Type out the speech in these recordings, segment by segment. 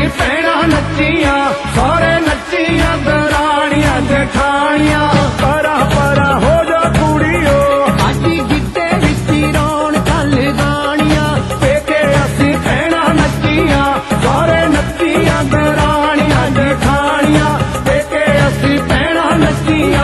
भैणा नच्चियां सारे नच्चियां दराणियां जठाणियां परा परा हो जा कुड़ियो अज गिद्दे विच रौनकां लगाणियां पेके असीं भैणा नच्चियां सारे नच्चियां दराणियां जठाणियां पेके असीं भैणा नच्चियां।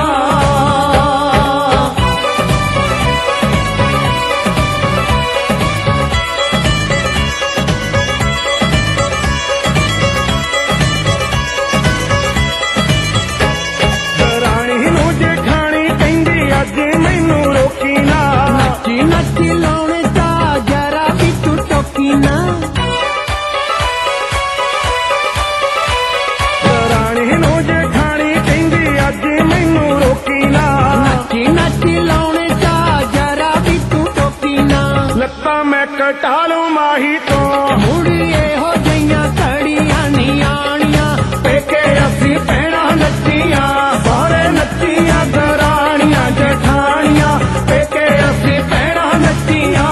नच्ची लाउणे दा जरा भी तू टोकी ना राणी नू जेठाणी कहंदी अज मैनू रोकी ना नच्ची नच्ची लाउणे दा जरा भी तू टोकी ना लत्तां मैं कटा लूं माही तो मुड़िए हो जइयां कड़ियां नी आणियां पेके असीं भैणा नच्चियां सारे नच्चियां दराणियां जठाणियां पेके असीं भैणा नच्चियां।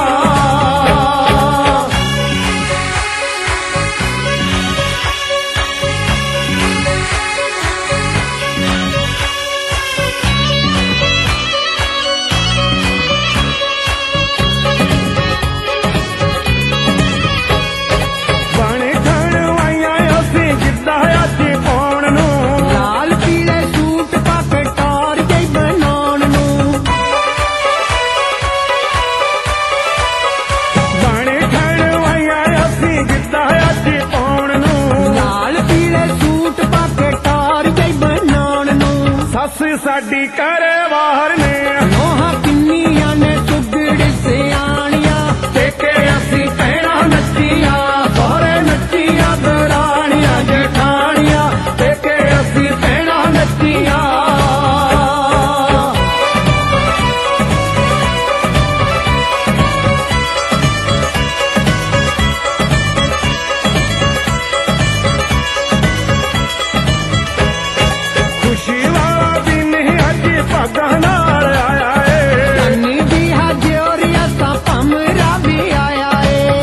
बण ठण आइयां असीं गिद्धा अज पाउण नूं लाल पीले सूट पा के टौर जई बनाउण नूं बण ठण आइयां असीं गिद्धा अज पाउण नूं लाल पीले सूट पा के टौर जई बनाउण नूं सस साडी करे बाहर ने नोहां किन्नियां ने सुगड़ी सियाणियां पेके असीं भैणा नच्चियां सारे नच्चियां दराणियां जठाणियां पेके असीं भैणा नच्चियां। खुशी वाला दिन अज भागां नाल आया है कन्नी दी हजोरिया ता भमरा भी आया है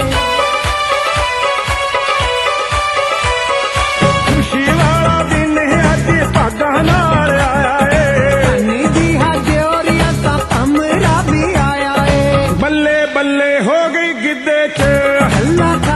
खुशी वाला दिन अज भागां नाल आया है कन्नी दी हजोरिया ता भमरा भी आया है बल्ले बल्ले हो गई गिद्दे च हल्ला